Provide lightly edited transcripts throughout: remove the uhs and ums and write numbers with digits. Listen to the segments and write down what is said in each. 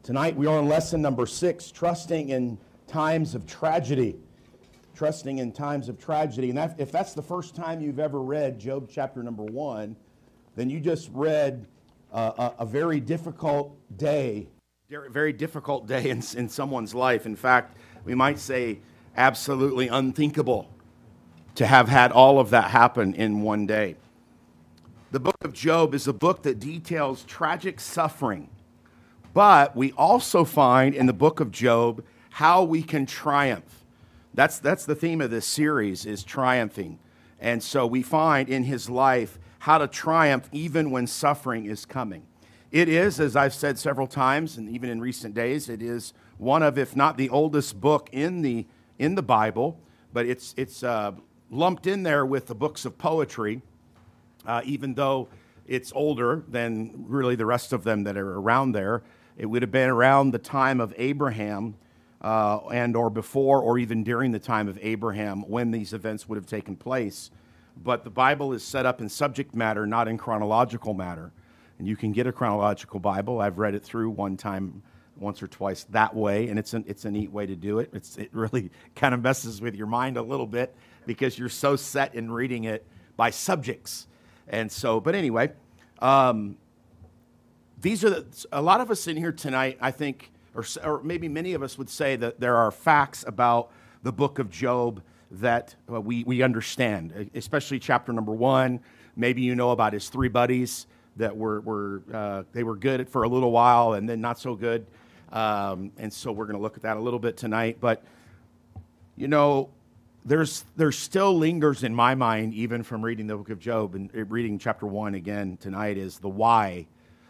Tonight we are on lesson number 6, trusting in times of tragedy. Trusting in times of tragedy. And if that's the first time you've ever read Job chapter number 1, then you just read a very difficult day. Very difficult day in someone's life. In fact, we might say absolutely unthinkable to have had all of that happen in one day. The book of Job is a book that details tragic suffering. But we also find in the book of Job how we can triumph. That's the theme of this series, is triumphing. And so we find in his life how to triumph even when suffering is coming. It is, as I've said several times, and even in recent days, it is one of, if not the oldest book in the Bible, but it's lumped in there with the books of poetry, even though it's older than really the rest of them that are around there. It would have been around the time of Abraham and or before or even during the time of Abraham when these events would have taken place. But the Bible is set up in subject matter, not in chronological matter. And you can get a chronological Bible. I've read it through once or twice that way, and it's a neat way to do it. It really kind of messes with your mind a little bit because you're so set in reading it by subjects. And so, but anyway, these are a lot of us in here tonight, I think, or maybe many of us would say that there are facts about the book of Job that we understand, especially chapter number 1. Maybe you know about his 3 buddies that they were good for a little while and then not so good. And so we're going to look at that a little bit tonight. But, you know, there's still lingers in my mind, even from reading the book of Job and reading chapter 1 again tonight, is the why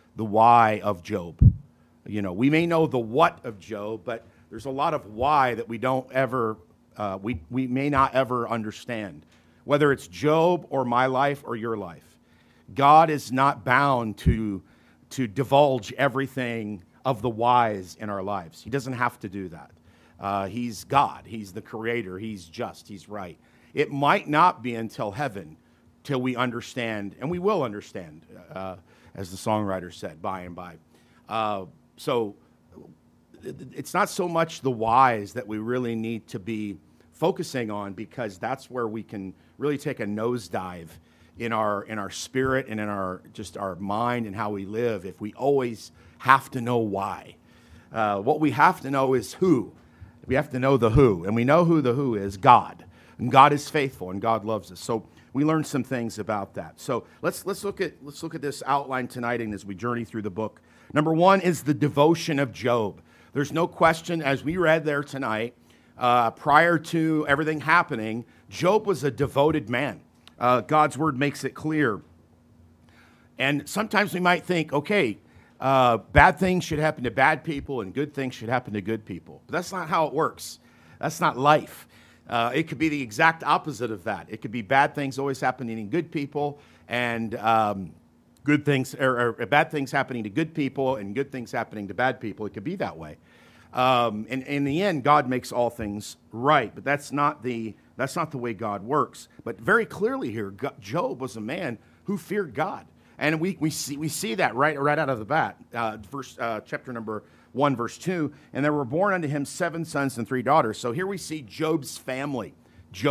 of Job. You know, we may know the what of Job, but there's a lot of why that we don't ever, we may not ever understand. Whether it's Job or my life or your life, God is not bound to divulge everything of the whys in our lives. He doesn't have to do that. He's God. He's the creator. He's just. He's right. It might not be until heaven till we understand, and we will understand, as the songwriter said, by and by. So it's not so much the whys that we really need to be focusing on, because that's where we can really take a nosedive in our spirit and in our mind and how we live if we always have to know why. What we have to know is who. We have to know the who, and we know who the who is, God. And God is faithful, and God loves us. So we learned some things about that. So let's look at this outline tonight, and as we journey through the book. Number 1 is the devotion of Job. There's no question, as we read there tonight, prior to everything happening, Job was a devoted man. God's word makes it clear. And sometimes we might think, okay, bad things should happen to bad people and good things should happen to good people. But that's not how it works. That's not life. It could be the exact opposite of that. It could be bad things always happening to good people, and good things or bad things happening to good people and good things happening to bad people. It could be that way. And in the end, God makes all things right. But that's not the way God works. But very clearly here, Job was a man who feared God. And we see that right out of the bat. Chapter number 1, verse 2, and there were born unto him 7 sons and 3 daughters. So here we see Job's family. He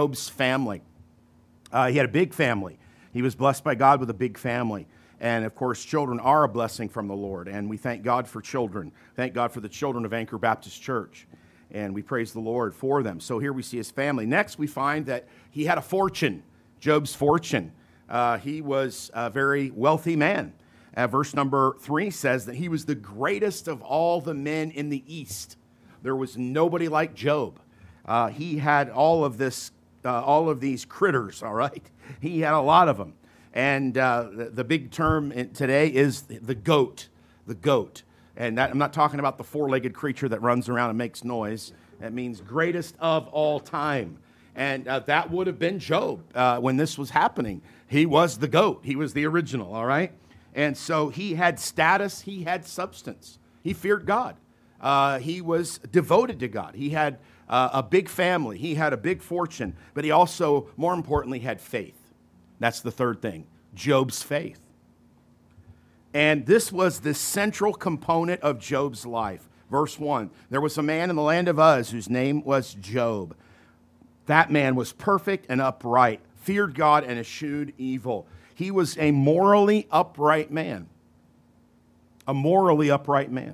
had a big family. He was blessed by God with a big family. And, of course, children are a blessing from the Lord. And we thank God for children. Thank God for the children of Anchor Baptist Church. And we praise the Lord for them. So here we see his family. Next, we find that he had a fortune, Job's fortune. He was a very wealthy man. Verse number 3 says that he was the greatest of all the men in the East. There was nobody like Job. He had all of these critters, all right? He had a lot of them. And the big term today is the goat. And that, I'm not talking about the 4-legged creature that runs around and makes noise. That means greatest of all time. And that would have been Job when this was happening. He was the goat. He was the original, all right? And so he had status. He had substance. He feared God. He was devoted to God. He had a big family. He had a big fortune. But he also, more importantly, had faith. That's the third thing, Job's faith. And this was the central component of Job's life. Verse 1, there was a man in the land of Uz whose name was Job. That man was perfect and upright, feared God and eschewed evil. He was a morally upright man. A morally upright man.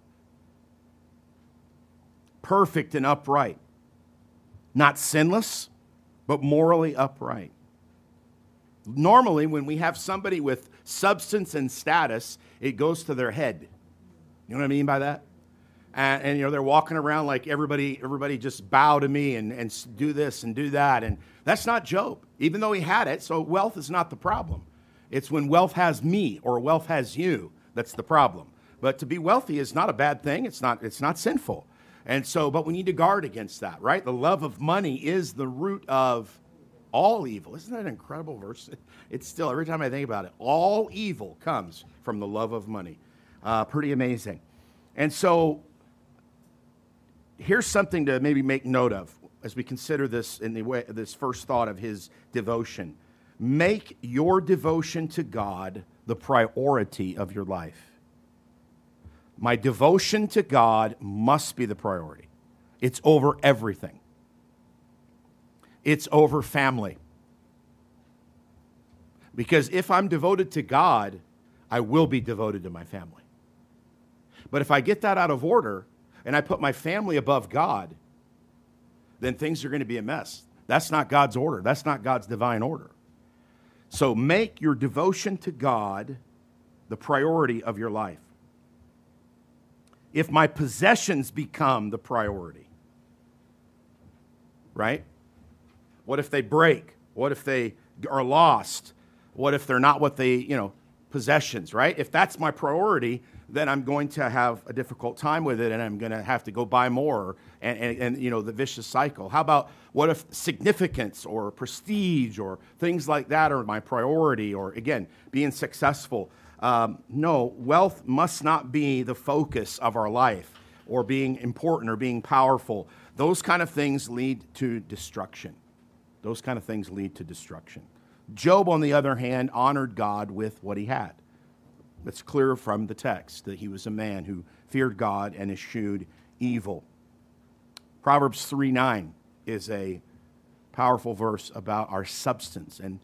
Perfect and upright. Not sinless, but morally upright. Normally, when we have somebody with substance and status, it goes to their head. You know what I mean by that? And they're walking around like everybody just bow to me and do this and do that. And that's not Job, even though he had it. So wealth is not the problem. It's when wealth has me or wealth has you that's the problem. But to be wealthy is not a bad thing. It's not sinful. And so, but we need to guard against that, right? The love of money is the root of all evil. Isn't that an incredible verse? It's still, every time I think about it, all evil comes from the love of money. Pretty amazing. And so, here's something to maybe make note of as we consider this in the way, this first thought of his devotion. Make your devotion to God the priority of your life. My devotion to God must be the priority. It's over everything. It's over family. Because if I'm devoted to God, I will be devoted to my family. But if I get that out of order and I put my family above God, then things are going to be a mess. That's not God's order. That's not God's divine order. So make your devotion to God the priority of your life. If my possessions become the priority, right? What if they break? What if they are lost? What if they're not what they, possessions, right? If that's my priority, then I'm going to have a difficult time with it and I'm going to have to go buy more and the vicious cycle. How about what if significance or prestige or things like that are my priority or, again, being successful? No, wealth must not be the focus of our life or being important or being powerful. Those kind of things lead to destruction. Those kind of things lead to destruction. Job, on the other hand, honored God with what he had. It's clear from the text that he was a man who feared God and eschewed evil. Proverbs 3:9 is a powerful verse about our substance. And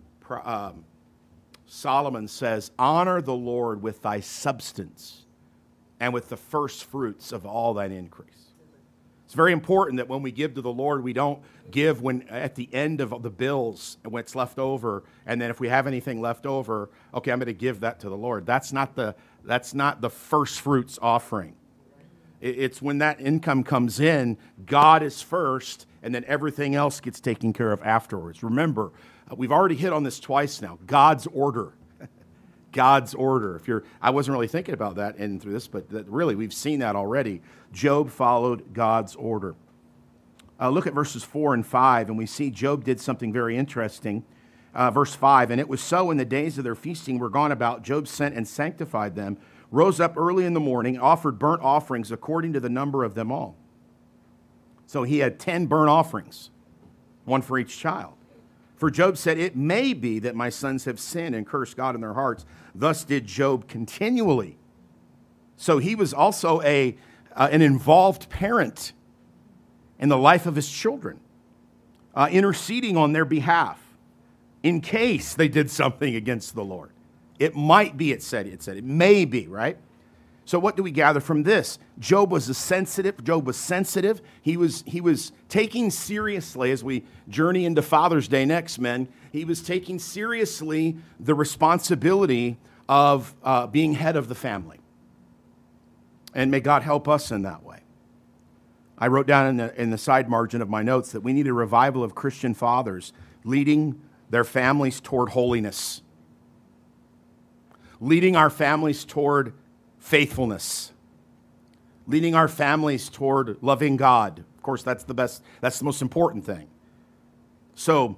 Solomon says, honor the Lord with thy substance and with the first fruits of all thine increase. It's very important that when we give to the Lord, we don't give when at the end of the bills and what's left over, and then if we have anything left over, okay, I'm going to give that to the Lord. That's not the first fruits offering. It's when that income comes in, God is first, and then everything else gets taken care of afterwards. Remember, we've already hit on this twice now. God's order. God's order. I wasn't really thinking about that in through this, but really we've seen that already. Job followed God's order. Look at verses 4 and 5, and we see Job did something very interesting. Verse 5, and it was so in the days of their feasting were gone about, Job sent and sanctified them, rose up early in the morning, offered burnt offerings according to the number of them all. So he had 10 burnt offerings, one for each child. For Job said, it may be that my sons have sinned and cursed God in their hearts. Thus did Job continually. So he was also an involved parent in the life of his children, interceding on their behalf in case they did something against the Lord. It might be, it said, it may be, right? So what do we gather from this? Job was sensitive. He was taking seriously, as we journey into Father's Day next, men, he was taking seriously the responsibility of being head of the family. And may God help us in that way. I wrote down in the side margin of my notes that we need a revival of Christian fathers leading their families toward holiness, leading our families toward faithfulness, leading our families toward loving God. Of course, that's the most important thing. So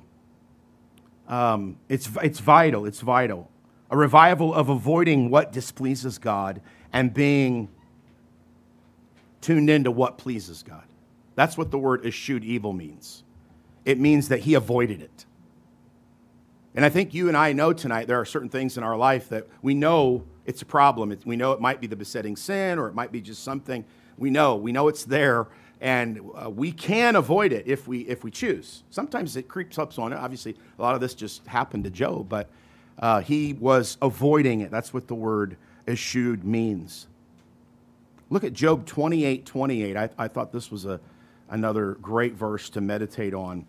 it's vital. A revival of avoiding what displeases God and being tuned into what pleases God. That's what the word eschewed evil means. It means that he avoided it. And I think you and I know tonight there are certain things in our life that we know it's a problem. We know it might be the besetting sin, or it might be just something. We know it's there, and we can avoid it if we choose. Sometimes it creeps up on it. Obviously, a lot of this just happened to Job, but he was avoiding it. That's what the word eschewed means. Look at Job 28:28. I thought this was another great verse to meditate on.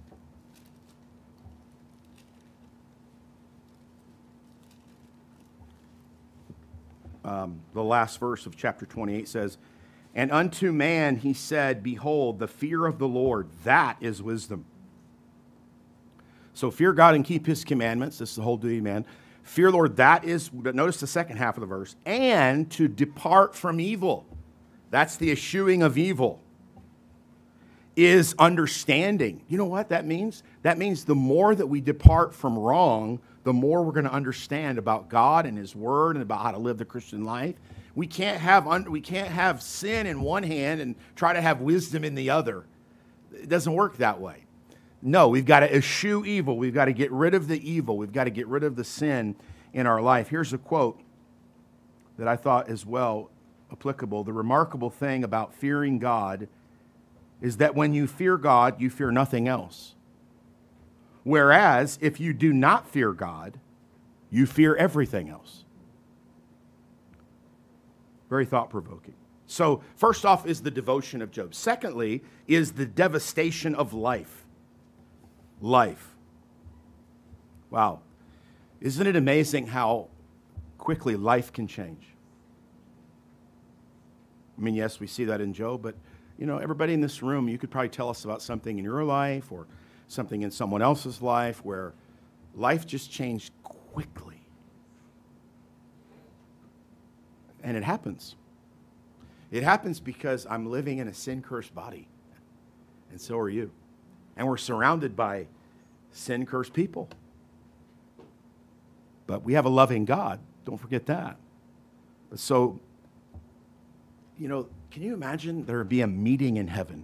The last verse of chapter 28 says, "And unto man he said, Behold, the fear of the Lord, that is wisdom." So fear God and keep his commandments. This is the whole duty of man. Fear Lord, that is, notice the second half of the verse, and to depart from evil. That's the eschewing of evil. Is understanding. You know what that means? That means the more that we depart from wrong, the more we're going to understand about God and his word and about how to live the Christian life. We can't have sin in one hand and try to have wisdom in the other. It doesn't work that way. No, we've got to eschew evil. We've got to get rid of the evil. We've got to get rid of the sin in our life. Here's a quote that I thought is well applicable. The remarkable thing about fearing God is that when you fear God, you fear nothing else. Whereas if you do not fear God, you fear everything else. Very thought-provoking. So first off is the devotion of Job. Secondly is the devastation of life. Life. Wow. Isn't it amazing how quickly life can change? I mean, yes, we see that in Job, but you know, everybody in this room, you could probably tell us about something in your life or something in someone else's life where life just changed quickly. And it happens. It happens because I'm living in a sin-cursed body. And so are you. And we're surrounded by sin-cursed people. But we have a loving God. Don't forget that. So, you know, can you imagine there would be a meeting in heaven?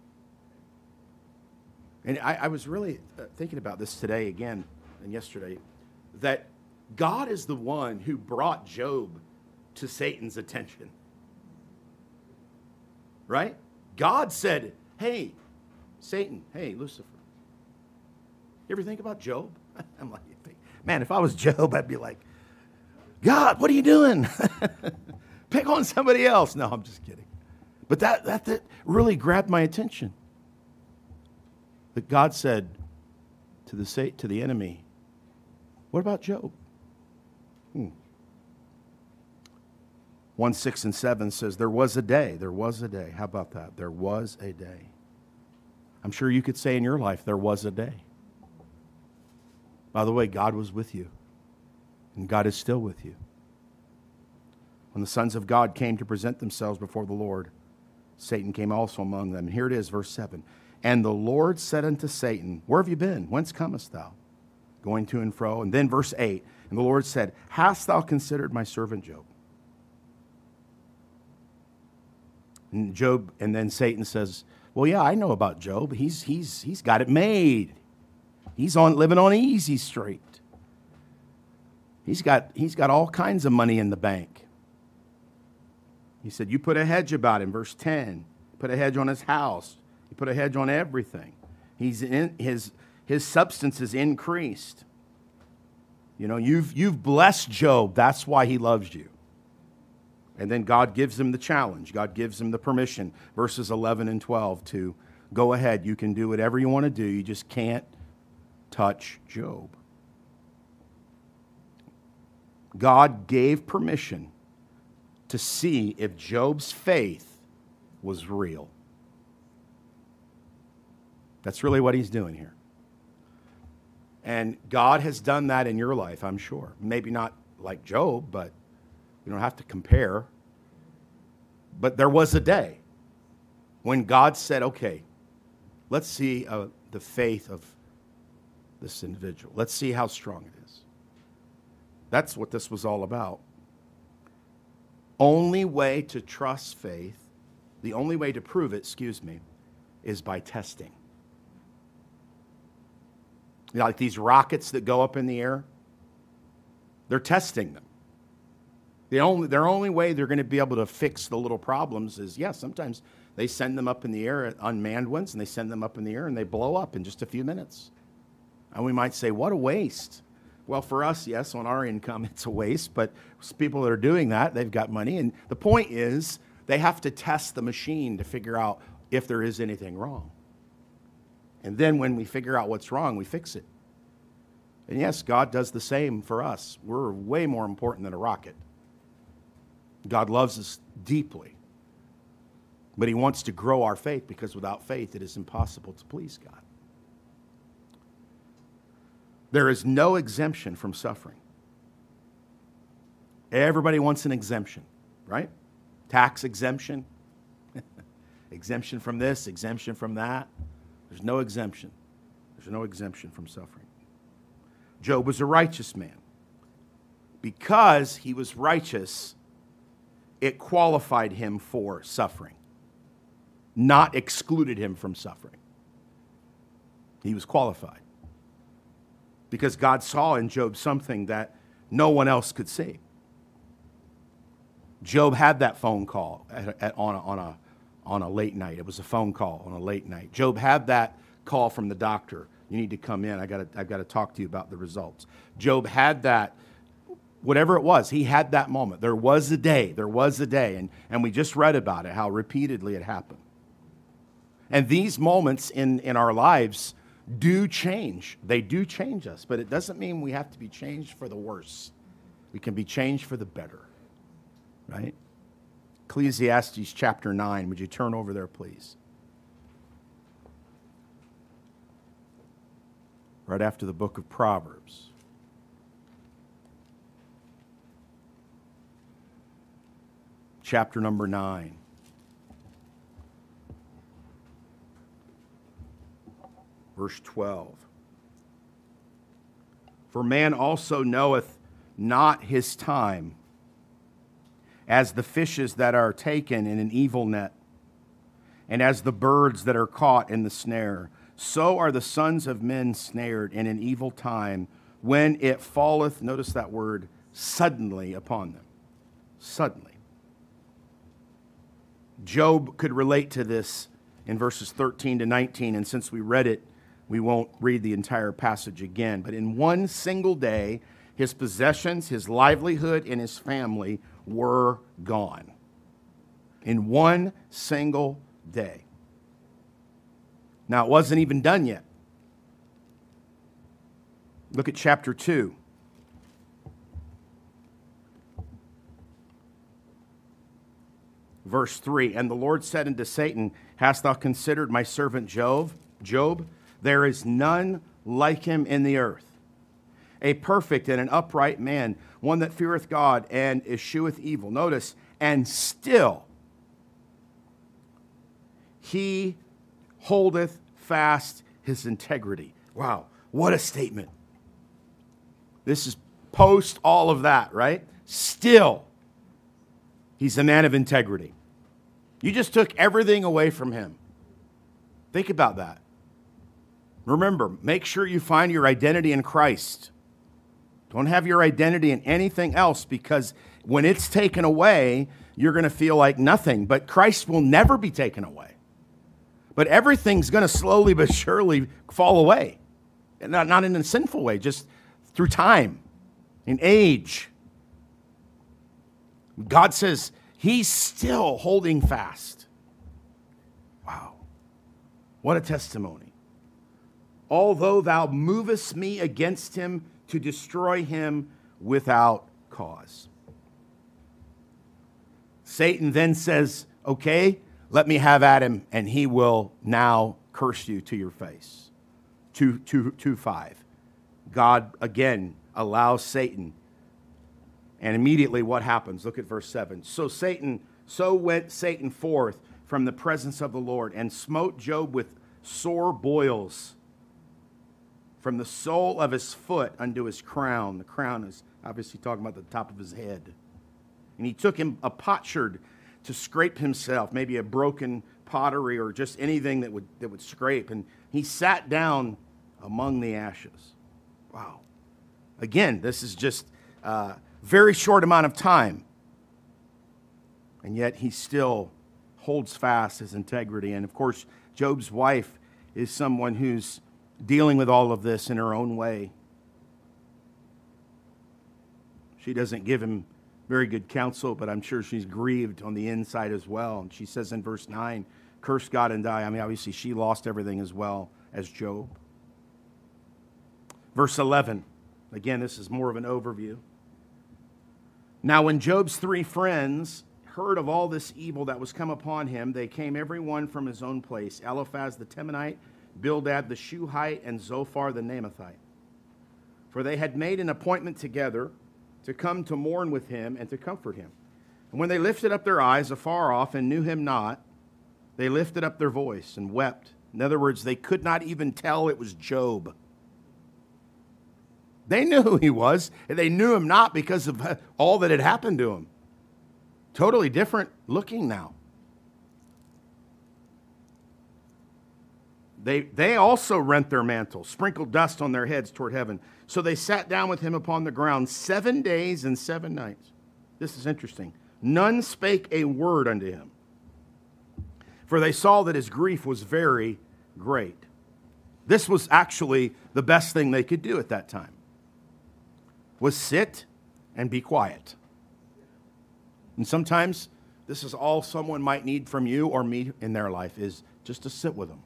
And I was really thinking about this today again and yesterday, that God is the one who brought Job to Satan's attention. Right? God said, hey, Satan, hey, Lucifer. You ever think about Job? I'm like, man, if I was Job, I'd be like, God, what are you doing? Pick on somebody else. No, I'm just kidding. But that really grabbed my attention. That God said to the enemy, what about Job? 1, 6, and 7 says, there was a day. How about that? There was a day. I'm sure you could say in your life, there was a day. By the way, God was with you. And God is still with you. When the sons of God came to present themselves before the Lord, Satan came also among them. And here it is, verse 7. And the Lord said unto Satan, where have you been? Whence comest thou? Going to and fro. And then verse 8. And the Lord said, hast thou considered my servant Job? And then Satan says, well, yeah, I know about Job. He's got it made. He's living on easy street. He's got all kinds of money in the bank. He said, you put a hedge about him, verse 10. Put a hedge on his house. You put a hedge on everything. His substance is increased. You know, you've blessed Job. That's why he loves you. And then God gives him the challenge. God gives him the permission, verses 11 and 12, to go ahead. You can do whatever you want to do. You just can't touch Job. God gave permission to see if Job's faith was real. That's really what he's doing here. And God has done that in your life, I'm sure. Maybe not like Job, but you don't have to compare. But there was a day when God said, okay, let's see the faith of this individual. Let's see how strong it is. That's what this was all about. Only way to trust faith, the only way to prove it, is by testing. like these rockets that go up in the air, they're testing them. Their only way they're going to be able to fix the little problems is, sometimes they send them up in the air, unmanned ones, and they send them up in the air and they blow up in just a few minutes. And we might say, what a waste. Well, for us, yes, on our income, it's a waste, but people that are doing that, they've got money. And the point is, they have to test the machine to figure out if there is anything wrong. And then when we figure out what's wrong, we fix it. And yes, God does the same for us. We're way more important than a rocket. God loves us deeply. But he wants to grow our faith, because without faith, it is impossible to please God. There is no exemption from suffering. Everybody wants an exemption, right? Tax exemption, exemption from this, exemption from that. There's no exemption. There's no exemption from suffering. Job was a righteous man. Because he was righteous, it qualified him for suffering, not excluded him from suffering. He was qualified because God saw in Job something that no one else could see. Job had that phone call on a late night. It was a phone call on a late night. Job had that call from the doctor. You need to come in. I've got to talk to you about the results. Job had that, whatever it was, he had that moment. There was a day, and we just read about it, how repeatedly it happened. And these moments in our lives do change. They do change us, but it doesn't mean we have to be changed for the worse. We can be changed for the better, right? Ecclesiastes chapter 9. Would you turn over there, please? Right after the book of Proverbs. Chapter number 9. Verse 12. For man also knoweth not his time, as the fishes that are taken in an evil net, and as the birds that are caught in the snare. So are the sons of men snared in an evil time, when it falleth, notice that word, suddenly upon them. Suddenly. Job could relate to this in verses 13 to 19, and since we read it, we won't read the entire passage again. But in one single day, his possessions, his livelihood, and his family were gone. In one single day. Now, it wasn't even done yet. Look at chapter 2. Verse 3, and the Lord said unto Satan, hast thou considered my servant Job? There is none like him in the earth, a perfect and an upright man, one that feareth God and escheweth evil. Notice, and still he holdeth fast his integrity. Wow, what a statement. This is post all of that, right? Still, he's a man of integrity. You just took everything away from him. Think about that. Remember, make sure you find your identity in Christ. Don't have your identity in anything else, because when it's taken away, you're going to feel like nothing. But Christ will never be taken away. But everything's going to slowly but surely fall away. Not in a sinful way, just through time, in age. God says he's still holding fast. Wow. What a testimony. Although thou movest me against him to destroy him without cause. Satan then says, okay, let me have at him, and he will now curse you to your face. 2:5. God again allows Satan, and immediately what happens? Look at verse 7. So went Satan forth from the presence of the Lord, and smote Job with sore boils, from the sole of his foot unto his crown. The crown is obviously talking about the top of his head. And he took him a potsherd to scrape himself, maybe a broken pottery or just anything that would scrape. And he sat down among the ashes. Wow. Again, this is just a very short amount of time. And yet he still holds fast his integrity. And of course, Job's wife is someone who's dealing with all of this in her own way. She doesn't give him very good counsel, but I'm sure she's grieved on the inside as well. And she says in verse 9, curse God and die. I mean, obviously she lost everything as well as Job. Verse 11, again, this is more of an overview. Now when Job's 3 friends heard of all this evil that was come upon him, they came every one from his own place, Eliphaz the Temanite, Bildad the Shuhite, and Zophar the Naamathite. For they had made an appointment together to come to mourn with him and to comfort him. And when they lifted up their eyes afar off and knew him not, they lifted up their voice and wept. In other words, they could not even tell it was Job. They knew who he was, and they knew him not because of all that had happened to him. Totally different looking now. They also rent their mantles, sprinkled dust on their heads toward heaven. So they sat down with him upon the ground 7 days and 7 nights. This is interesting. None spake a word unto him, for they saw that his grief was very great. This was actually the best thing they could do at that time, was sit and be quiet. And sometimes this is all someone might need from you or me in their life, is just to sit with them.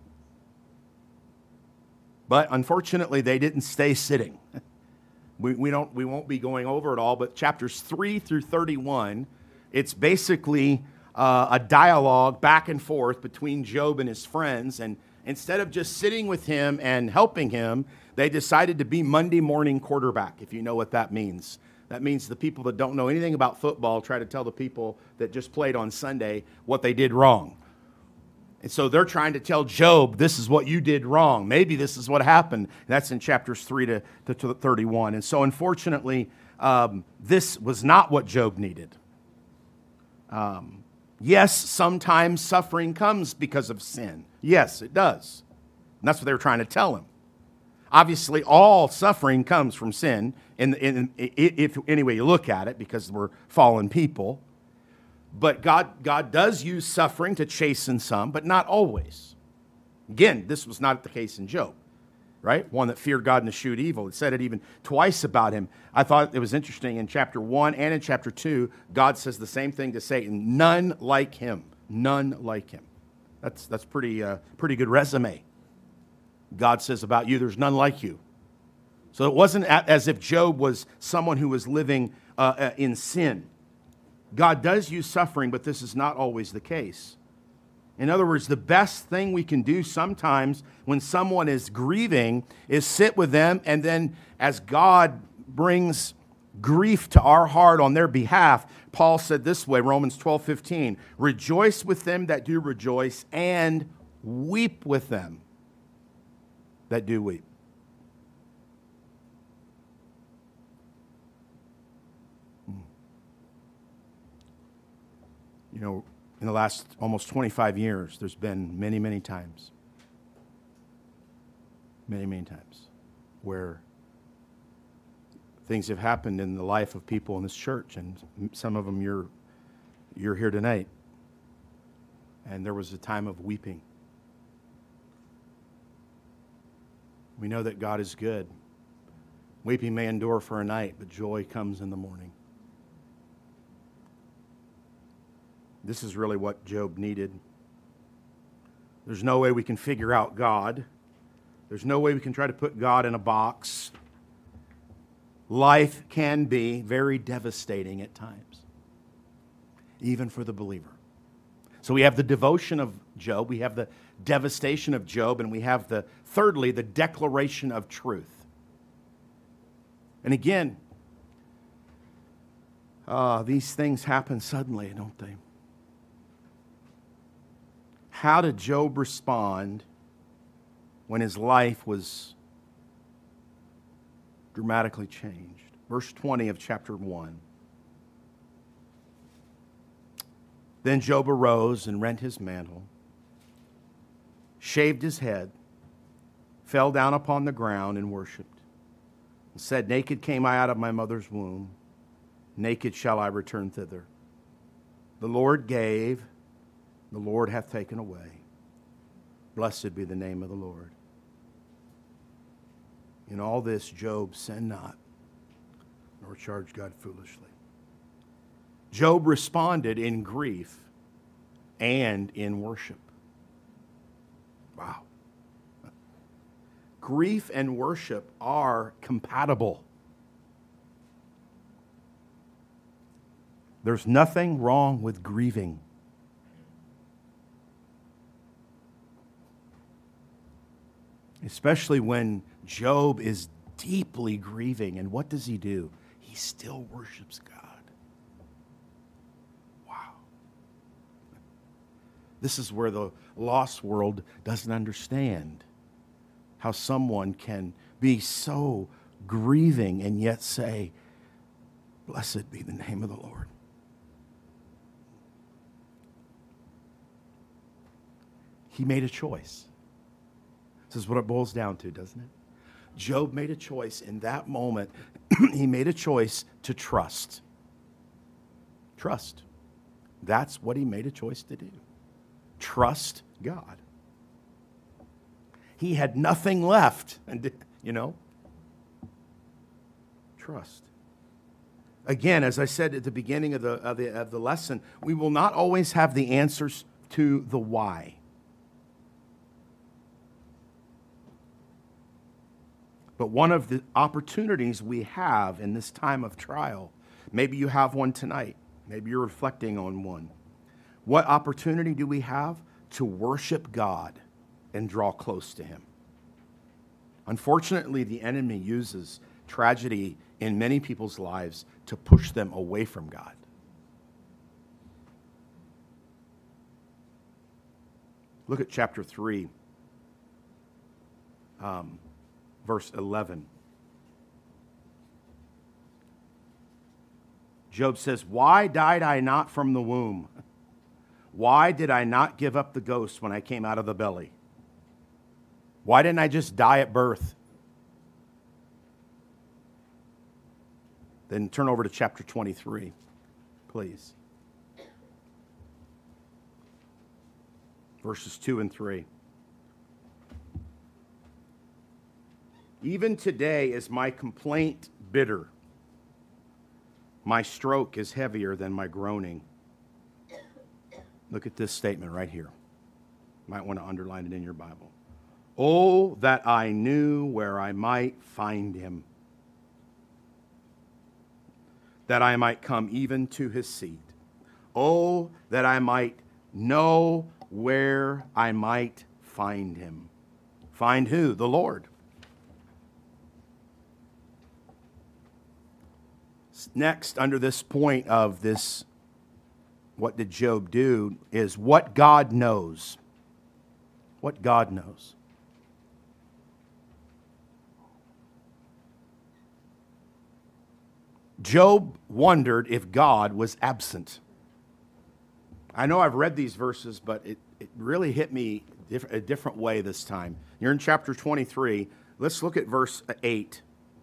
But unfortunately, they didn't stay sitting. We won't be going over it all, but chapters 3 through 31, it's basically a dialogue back and forth between Job and his friends. And instead of just sitting with him and helping him, they decided to be Monday morning quarterback, if you know what that means. That means the people that don't know anything about football try to tell the people that just played on Sunday what they did wrong. And so they're trying to tell Job, this is what you did wrong. Maybe this is what happened. That's in chapters 3 to 31. And so unfortunately, this was not what Job needed. Yes, sometimes suffering comes because of sin. Yes, it does. And that's what they were trying to tell him. Obviously, all suffering comes from sin, if any way you look at it, because we're fallen people. But God does use suffering to chasten some, but not always. Again, this was not the case in Job, right? One that feared God and eschewed evil. It said it even twice about him. I thought it was interesting in chapter 1 and in chapter 2, God says the same thing to Satan. None like him. None like him. That's pretty good resume. God says about you, there's none like you. So it wasn't as if Job was someone who was living in sin. God does use suffering, but this is not always the case. In other words, the best thing we can do sometimes when someone is grieving is sit with them, and then as God brings grief to our heart on their behalf, Paul said this way, Romans 12:15, rejoice with them that do rejoice, and weep with them that do weep. You know, in the last almost 25 years, there's been many, many times, where things have happened in the life of people in this church, and some of them you're here tonight, and there was a time of weeping. We know that God is good. Weeping may endure for a night, but joy comes in the morning. This is really what Job needed. There's no way we can figure out God. There's no way we can try to put God in a box. Life can be very devastating at times, even for the believer. So we have the devotion of Job, we have the devastation of Job, and we have thirdly, the declaration of truth. And again, these things happen suddenly, don't they? How did Job respond when his life was dramatically changed? Verse 20 of chapter 1. Then Job arose and rent his mantle, shaved his head, fell down upon the ground and worshipped, and said, naked came I out of my mother's womb, naked shall I return thither. The Lord gave, the Lord hath taken away. Blessed be the name of the Lord. In all this, Job sinned not, nor charged God foolishly. Job responded in grief and in worship. Wow. Grief and worship are compatible. There's nothing wrong with grieving. Especially when Job is deeply grieving. And what does he do? He still worships God. Wow. This is where the lost world doesn't understand how someone can be so grieving and yet say, blessed be the name of the Lord. He made a choice. This is what it boils down to, doesn't it? Job made a choice in that moment. He made a choice to trust. Trust. That's what he made a choice to do. Trust God. He had nothing left, and trust. Again, as I said at the beginning of the lesson, we will not always have the answers to the why. But one of the opportunities we have in this time of trial, maybe you have one tonight, maybe you're reflecting on one. What opportunity do we have to worship God and draw close to Him? Unfortunately, the enemy uses tragedy in many people's lives to push them away from God. Look at chapter 3. Verse 11. Job says, why died I not from the womb? Why did I not give up the ghost when I came out of the belly? Why didn't I just die at birth? Then turn over to chapter 23, please. Verses 2 and 3. Even today is my complaint bitter. My stroke is heavier than my groaning. Look at this statement right here. You might want to underline it in your Bible. Oh, that I knew where I might find him, that I might come even to his seat. Oh, that I might know where I might find him. Find who? The Lord. Next, under this point of this, what did Job do, is what God knows. What God knows. Job wondered if God was absent. I know I've read these verses, but it really hit me a different way this time. You're in chapter 23. Let's look at verse 8.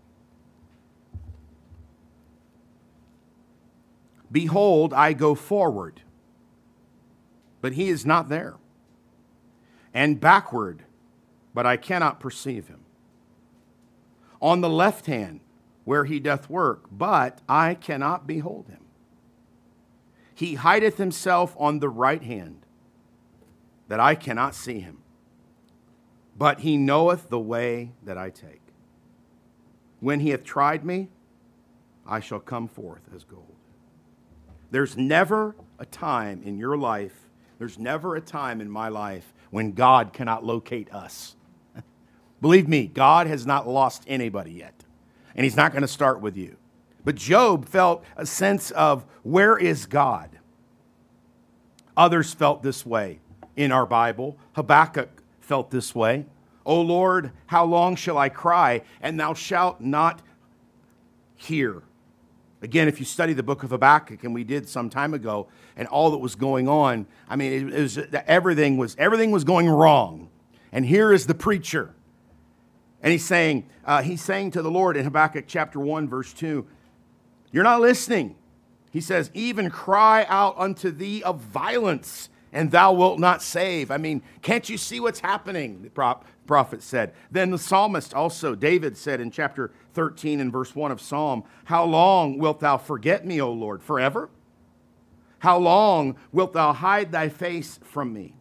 Behold, I go forward, but he is not there. And backward, but I cannot perceive him. On the left hand, where he doth work, but I cannot behold him. He hideth himself on the right hand, that I cannot see him. But he knoweth the way that I take. When he hath tried me, I shall come forth as gold. There's never a time in your life, there's never a time in my life when God cannot locate us. Believe me, God has not lost anybody yet. And he's not going to start with you. But Job felt a sense of, where is God? Others felt this way in our Bible. Habakkuk felt this way. O Lord, how long shall I cry, and thou shalt not hear? Again, if you study the book of Habakkuk, and we did some time ago, and all that was going on, I mean, everything was going wrong. And here is the preacher. And he's saying to the Lord in Habakkuk chapter 1, verse 2, you're not listening. He says, even cry out unto thee of violence, and thou wilt not save. I mean, can't you see what's happening? The prophet said. Then the psalmist also, David said in chapter 13 and verse 1 of Psalm, how long wilt thou forget me, O Lord? Forever? How long wilt thou hide thy face from me?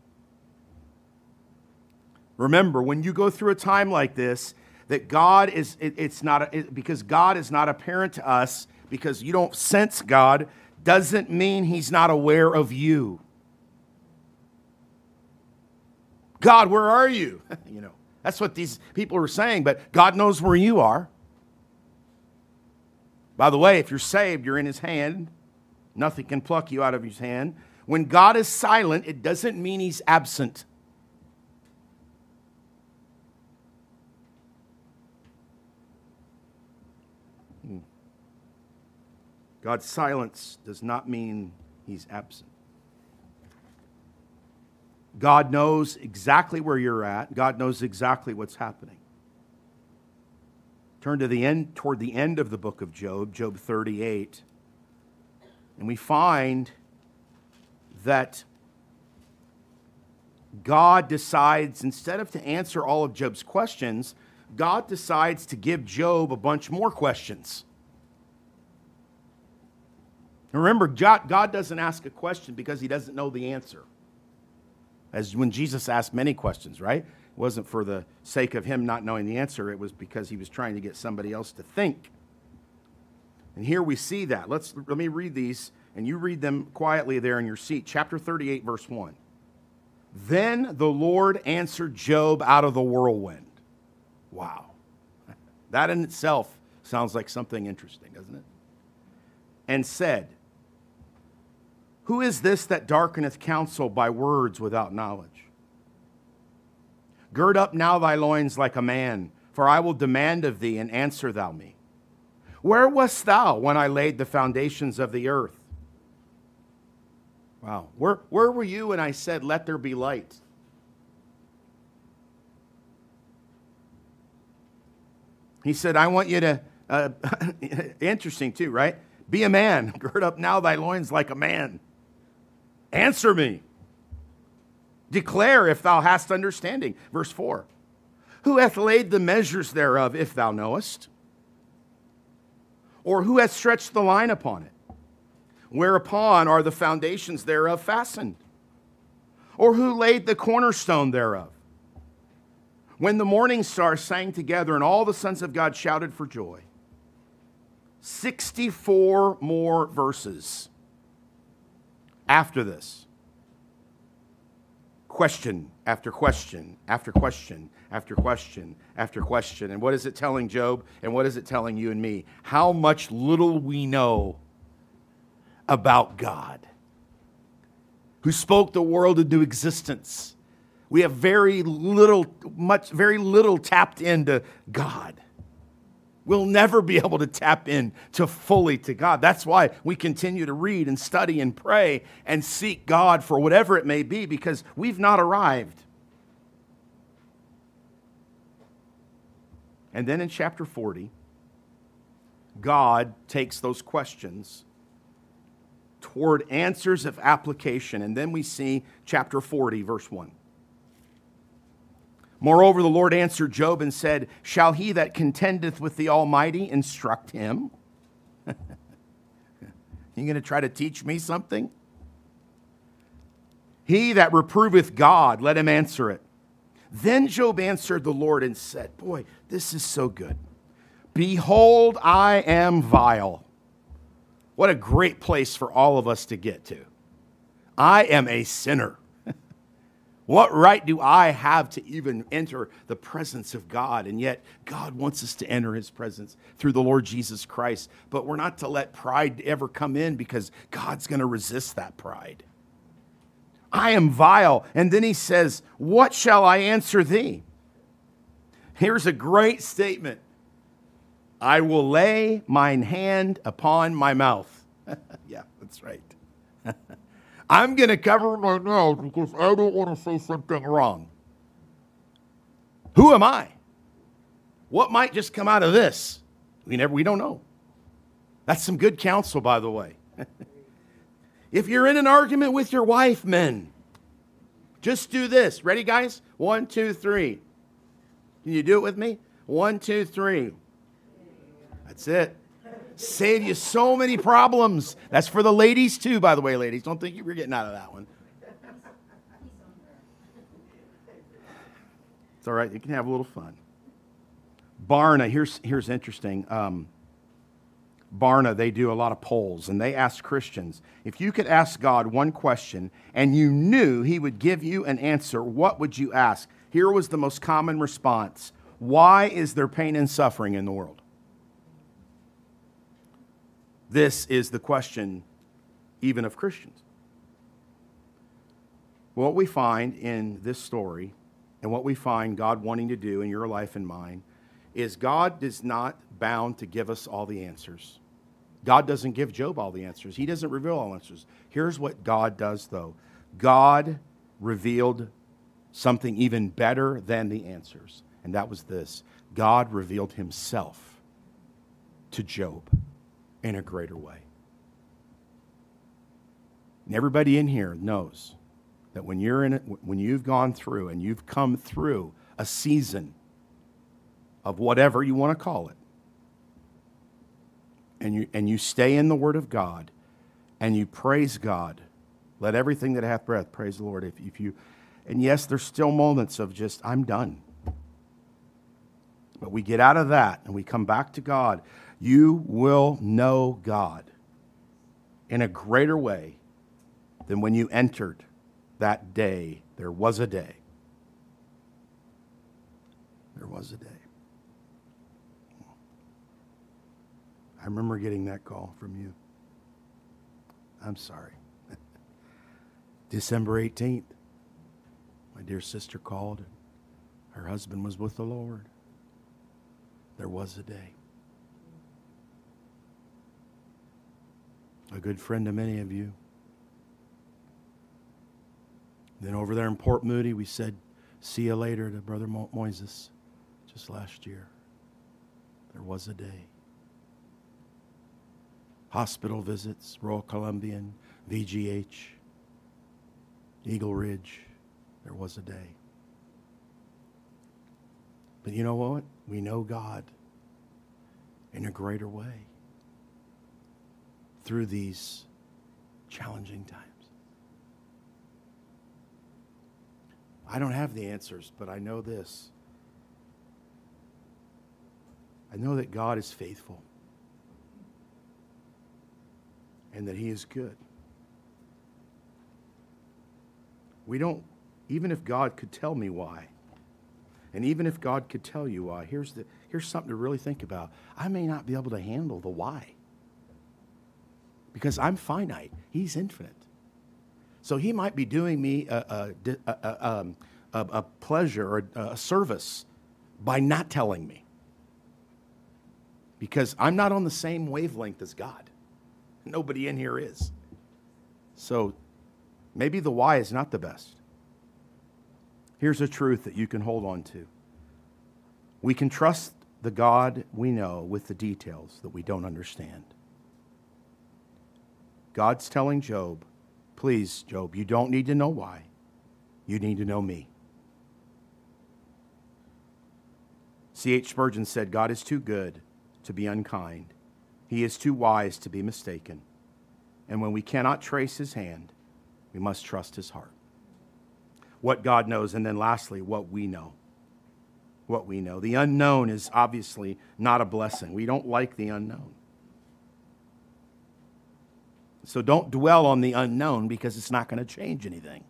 Remember, when you go through a time like this, that God is, because God is not apparent to us, because you don't sense God, doesn't mean he's not aware of you. God, where are you? That's what these people are saying, but God knows where you are. By the way, if you're saved, you're in his hand. Nothing can pluck you out of his hand. When God is silent, it doesn't mean he's absent. God's silence does not mean he's absent. God knows exactly where you're at. God knows exactly what's happening. Turn to toward the end of the book of Job, Job 38, and we find that God decides, instead of to answer all of Job's questions, God decides to give Job a bunch more questions. Remember, God doesn't ask a question because he doesn't know the answer. As when Jesus asked many questions, right? It wasn't for the sake of him not knowing the answer. It was because he was trying to get somebody else to think. And here we see that. Let me read these, and you read them quietly there in your seat. Chapter 38, verse 1. Then the Lord answered Job out of the whirlwind. Wow. That in itself sounds like something interesting, doesn't it? And said, who is this that darkeneth counsel by words without knowledge? Gird up now thy loins like a man, for I will demand of thee, and answer thou me. Where wast thou when I laid the foundations of the earth? Wow. Where were you when I said, let there be light? He said, I want you to, interesting too, right? Be a man. Gird up now thy loins like a man. Answer me. Declare if thou hast understanding. Verse 4. Who hath laid the measures thereof, if thou knowest? Or who hath stretched the line upon it? Whereupon are the foundations thereof fastened? Or who laid the cornerstone thereof? When the morning stars sang together and all the sons of God shouted for joy. 64 more verses after this. Question after question after question after question after question. And what is it telling Job? And what is it telling you and me? How much little we know about God, who spoke the world into existence. We have very little tapped into God. We'll never be able to tap in fully to God. That's why we continue to read and study and pray and seek God for whatever it may be, because we've not arrived. And then in chapter 40, God takes those questions toward answers of application. And then we see chapter 40, verse 1. Moreover, the Lord answered Job and said, shall he that contendeth with the Almighty instruct him? You going to try to teach me something? He that reproveth God, let him answer it. Then Job answered the Lord and said, boy, this is so good. Behold, I am vile. What a great place for all of us to get to. I am a sinner. What right do I have to even enter the presence of God? And yet God wants us to enter his presence through the Lord Jesus Christ. But we're not to let pride ever come in, because God's going to resist that pride. I am vile. And then he says, what shall I answer thee? Here's a great statement. I will lay mine hand upon my mouth. Yeah, that's right. I'm going to cover my mouth because I don't want to say something wrong. Who am I? What might just come out of this? We don't know. That's some good counsel, by the way. If you're in an argument with your wife, men, just do this. Ready, guys? 1, 2, 3. Can you do it with me? 1, 2, 3. That's it. Save you so many problems. That's for the ladies too, by the way, ladies. Don't think you were getting out of that one. It's all right. You can have a little fun. Barna, here's interesting. Barna, they do a lot of polls, and they ask Christians, if you could ask God one question and you knew he would give you an answer, what would you ask? Here was the most common response. Why is there pain and suffering in the world? This is the question even of Christians. What we find in this story and what we find God wanting to do in your life and mine is God is not bound to give us all the answers. God doesn't give Job all the answers. He doesn't reveal all answers. Here's what God does, though. God revealed something even better than the answers, and that was this. God revealed himself to Job in a greater way. And everybody in here knows that when you're in it, when you've gone through and you've come through a season of whatever you want to call it, and you stay in the Word of God, and you praise God, let everything that hath breath praise the Lord. If you, and yes, there's still moments of just, I'm done. But we get out of that and we come back to God. You will know God in a greater way than when you entered that day. There was a day. There was a day. I remember getting that call from you. I'm sorry. December 18th, my dear sister called, and her husband was with the Lord. There was a day. A good friend of many of you. Then over there in Port Moody, we said, see you later to Brother Moises just last year. There was a day. Hospital visits, Royal Columbian, VGH, Eagle Ridge. There was a day. But you know what? We know God in a greater way through these challenging times. I don't have the answers, but I know this. I know that God is faithful and that he is good. We don't, even if God could tell me why, and even if God could tell you why, here's something to really think about. I may not be able to handle the why because I'm finite. He's infinite. So he might be doing me a pleasure or a service by not telling me because I'm not on the same wavelength as God. Nobody in here is. So maybe the why is not the best. Here's a truth that you can hold on to. We can trust the God we know with the details that we don't understand. God's telling Job, please, Job, you don't need to know why. You need to know me. C.H. Spurgeon said, God is too good to be unkind. He is too wise to be mistaken. And when we cannot trace his hand, we must trust his heart. What God knows, and then lastly, what we know. What we know. The unknown is obviously not a blessing. We don't like the unknown. So don't dwell on the unknown because it's not going to change anything.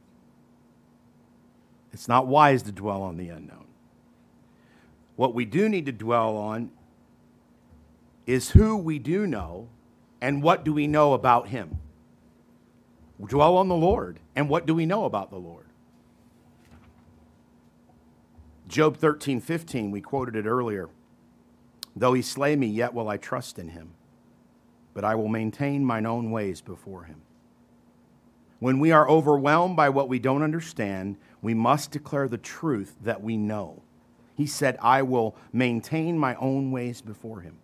It's not wise to dwell on the unknown. What we do need to dwell on is who we do know and what do we know about him. Dwell on the Lord. And what do we know about the Lord? Job 13:15, we quoted it earlier. Though he slay me, yet will I trust in him. But I will maintain mine own ways before him. When we are overwhelmed by what we don't understand, we must declare the truth that we know. He said, I will maintain my own ways before him.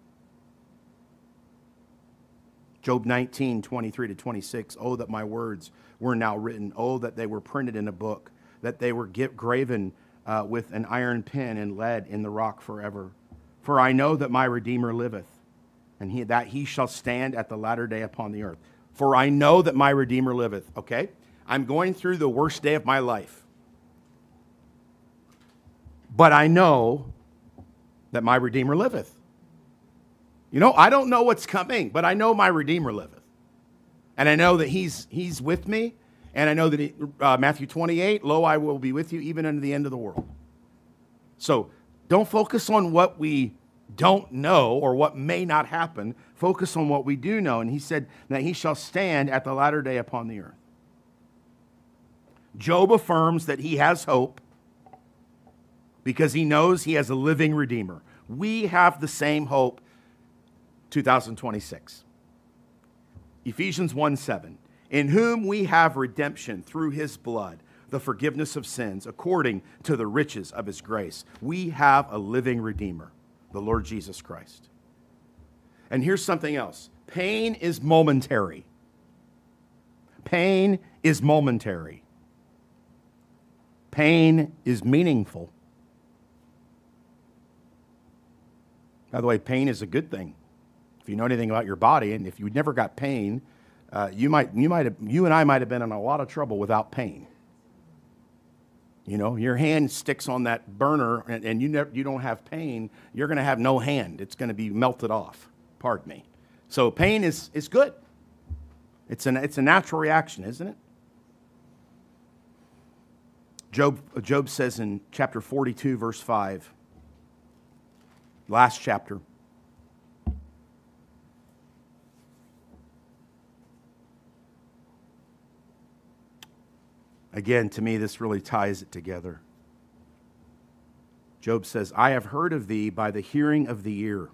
Job 19, 23 to 26. Oh, that my words were now written. Oh, that they were printed in a book, that they were graven with an iron pen and lead in the rock forever. For I know that my Redeemer liveth, and that he shall stand at the latter day upon the earth. For I know that my Redeemer liveth. Okay? I'm going through the worst day of my life. But I know that my Redeemer liveth. You know, I don't know what's coming, but I know my Redeemer liveth. And I know that he's with me. And I know that Matthew 28, lo, I will be with you even unto the end of the world. So don't focus on what we don't know or what may not happen. Focus on what we do know. And he said that he shall stand at the latter day upon the earth. Job affirms that he has hope because he knows he has a living Redeemer. We have the same hope 2026. Ephesians 1:7, in whom we have redemption through his blood, the forgiveness of sins, according to the riches of his grace. We have a living Redeemer, the Lord Jesus Christ. And here's something else. Pain is momentary. Pain is momentary. Pain is meaningful. By the way, pain is a good thing. If you know anything about your body, and if you never got pain, you and I might have been in a lot of trouble without pain. You know, your hand sticks on that burner, and you don't have pain, you're going to have no hand. It's going to be melted off. Pardon me. So pain is good. It's a natural reaction, isn't it? Job says in chapter 42, verse 5, last chapter, again, to me, this really ties it together. Job says, I have heard of thee by the hearing of the ear.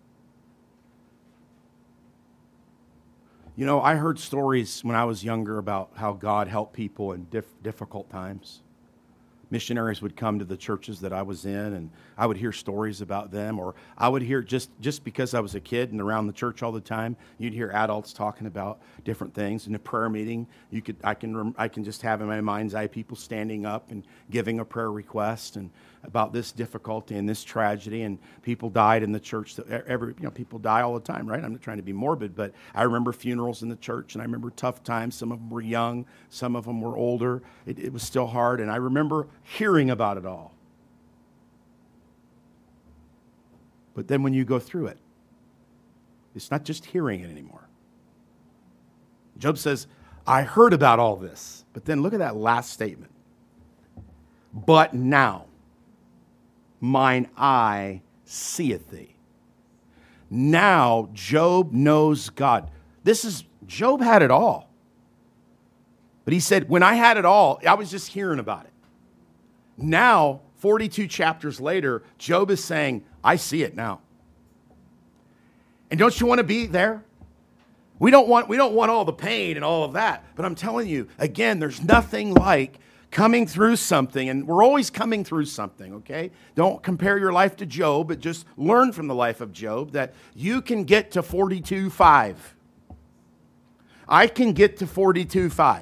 You know, I heard stories when I was younger about how God helped people in difficult times. Missionaries would come to the churches that I was in, and I would hear stories about them, or I would hear just because I was a kid and around the church all the time, you'd hear adults talking about different things. In a prayer meeting, I can just have in my mind's eye people standing up and giving a prayer request and about this difficulty and this tragedy, and people died in the church. People die all the time, right? I'm not trying to be morbid, but I remember funerals in the church, and I remember tough times. Some of them were young, some of them were older. It was still hard, and I remember hearing about it all. But then when you go through it, it's not just hearing it anymore. Job says, I heard about all this. But then look at that last statement. But now mine eye seeth thee. Now Job knows God. Job had it all. But he said, when I had it all, I was just hearing about it. Now, 42 chapters later, Job is saying, I see it now. And don't you want to be there? We don't want all the pain and all of that. But I'm telling you, again, there's nothing like coming through something, and we're always coming through something, okay? Don't compare your life to Job, but just learn from the life of Job that you can get to 42:5. I can get to 42:5.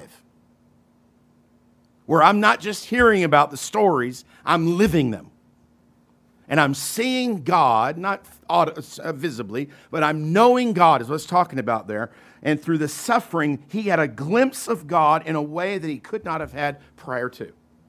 Where I'm not just hearing about the stories, I'm living them. And I'm seeing God, not visibly, but I'm knowing God, is what it's talking about there. And through the suffering, he had a glimpse of God in a way that he could not have had prior to.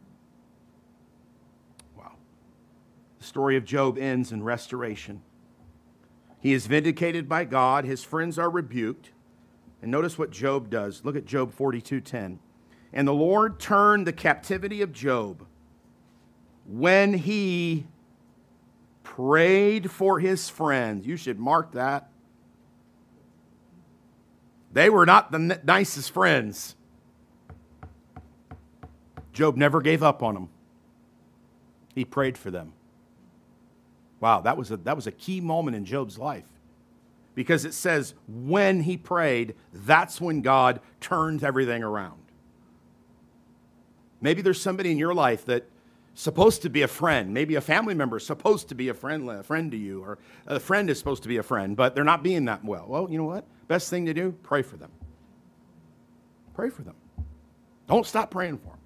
Wow. The story of Job ends in restoration. He is vindicated by God. His friends are rebuked. And notice what Job does. Look at Job 42:10. And the Lord turned the captivity of Job when he prayed for his friends. You should mark that. They were not the nicest friends. Job never gave up on them. He prayed for them. Wow, that was a key moment in Job's life. Because it says when he prayed, that's when God turned everything around. Maybe there's somebody in your life that supposed to be a friend. Maybe a family member is supposed to be a friend to you, or a friend is supposed to be a friend, but they're not being that well. Well, you know what? Best thing to do, pray for them. Pray for them. Don't stop praying for them.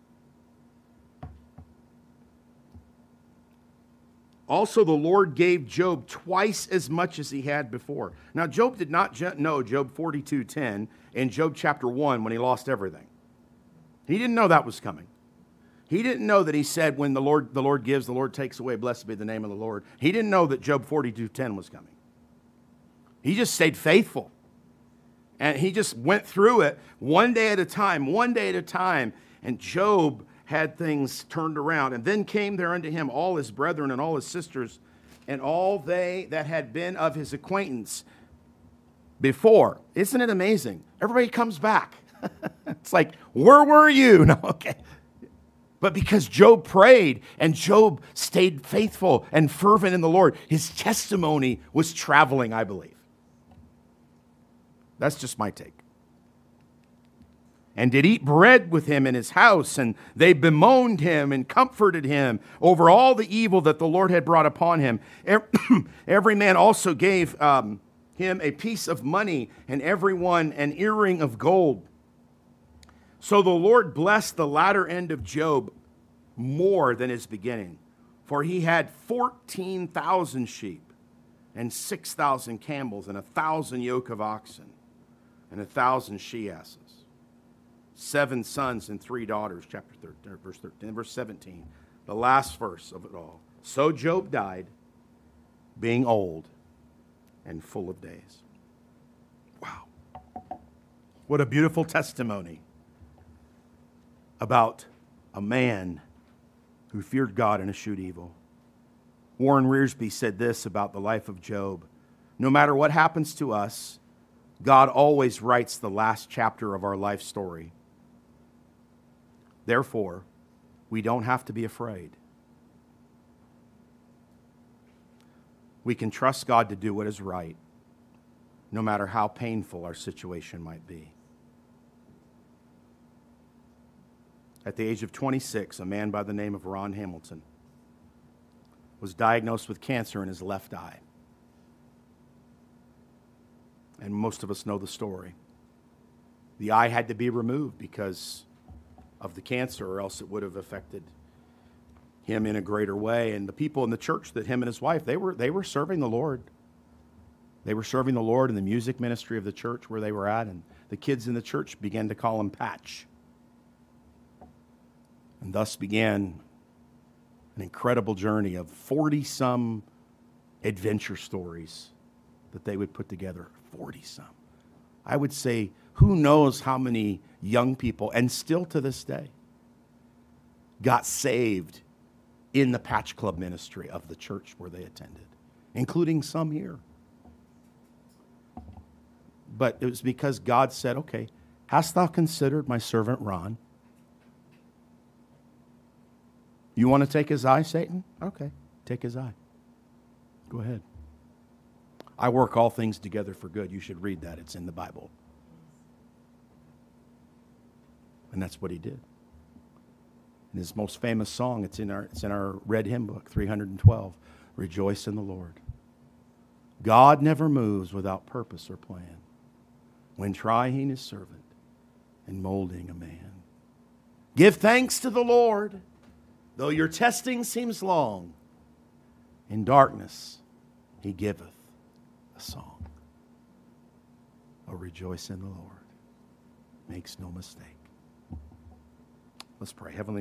Also, the Lord gave Job twice as much as he had before. Now, Job did not know Job 42:10 and Job chapter 1 when he lost everything. He didn't know that was coming. He didn't know that he said, when the Lord gives, the Lord takes away, blessed be the name of the Lord. He didn't know that Job 42:10 was coming. He just stayed faithful. And he just went through it one day at a time, one day at a time. And Job had things turned around. And then came there unto him all his brethren and all his sisters, and all they that had been of his acquaintance before. Isn't it amazing? Everybody comes back. It's like, where were you? No, okay. But because Job prayed and Job stayed faithful and fervent in the Lord, his testimony was traveling, I believe. That's just my take. And did eat bread with him in his house, and they bemoaned him and comforted him over all the evil that the Lord had brought upon him. Every man also gave him a piece of money, and every one an earring of gold. So the Lord blessed the latter end of Job more than his beginning, for he had 14,000 sheep, and 6,000 camels, and 1,000 yoke of oxen, and 1,000 she-asses. 7 sons and 3 daughters, chapter 13, verse 13, verse 17, the last verse of it all. So Job died, being old and full of days. Wow. What a beautiful testimony about a man who feared God and eschewed evil. Warren Wiersbe said this about the life of Job: no matter what happens to us, God always writes the last chapter of our life story. Therefore, we don't have to be afraid. We can trust God to do what is right, no matter how painful our situation might be. At the age of 26, a man by the name of Ron Hamilton was diagnosed with cancer in his left eye. And most of us know the story. The eye had to be removed because of the cancer, or else it would have affected him in a greater way. And the people in the church, that him and his wife, they were serving the Lord. They were serving the Lord in the music ministry of the church where they were at, and the kids in the church began to call him Patch. And thus began an incredible journey of 40-some adventure stories that they would put together. 40-some. I would say, who knows how many young people, and still to this day, got saved in the Patch Club ministry of the church where they attended, including some here. But it was because God said, okay, hast thou considered my servant Ron? You want to take his eye, Satan? Okay, take his eye. Go ahead. I work all things together for good. You should read that. It's in the Bible. And that's what he did. And his most famous song, it's in our red hymn book, 312, Rejoice in the Lord. God never moves without purpose or plan, when trying his servant and molding a man. Give thanks to the Lord, though your testing seems long. In darkness he giveth a song. Oh, rejoice in the Lord. Makes no mistake. Let's pray. Heavenly